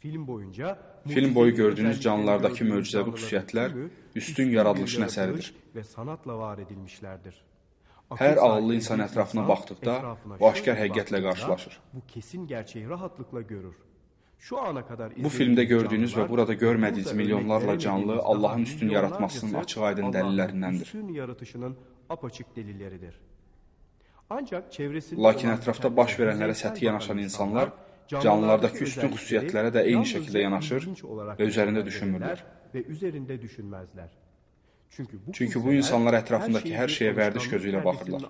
Film boyu gördüğünüz canlılardaki möcüzəvi xüsusiyyətlər üstün yaradılışın əsəridir. Hər ağıllı insan ətrafına baxdıqda bu aşkar həqiqətlə qarşılaşır. Bu filmdə gördüyünüz və burada görmədiyiniz milyonlarla canlı Allahın üstün yaratmasının açıq-aydın dəlillərindəndir. Lakin ətrafda baş verənlərə səthi yanaşan insanlar canlılardakı üstün xüsusiyyətlərə də eyni şəkildə yanaşır və üzərində düşünmürlər. Çünki bu insanlar ətrafındakı hər şeyə vərdiş gözü ilə baxırlar.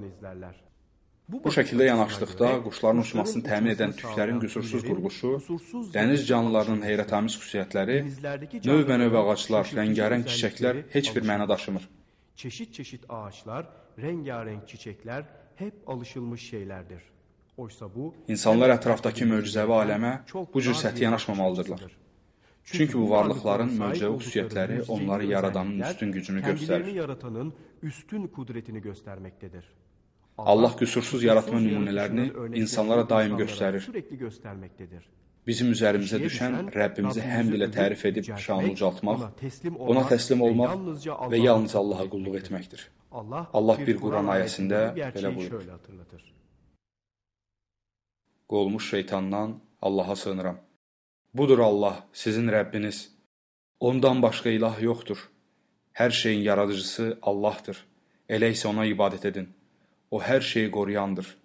Bu şəkildə yanaşdıqda quşların uçmasını təmin edən tüklərin qüsursuz quruluşu, dəniz canlılarının heyrətamiz xüsusiyyətləri, növbənöv ağaclar, rəngarəng çiçəklər heç bir məna daşımır. Çeşit ağaçlar, rengarenk çiçekler hep alışılmış şeylerdir. Oysa bu İnsanlar ətrafdakı möcüzəvi aləmə bu cür səthi yanaşmamalıdırlar. Çünki bu varlıqların möcüzəvi xüsusiyyətləri onları yaradanın üstün gücünü göstərir. Allah qüsursuz yaratma nümunələrini insanlara daim göstərir. Bizim üzərimizə düşən Rəbbimizi həmd ilə tərif edib şanını ucaltmaq, ona təslim olmaq və yalnız Allaha qulluq etməkdir. Allah bir Quran ayəsində belə buyurur. Qolmuş şeytandan Allaha sığınıram. Budur Allah, sizin Rəbbiniz. Ondan başqa ilah yoxdur. Hər şeyin yaradıcısı Allahdır. Elə isə ona ibadət edin. O hər şeyi qoruyandır.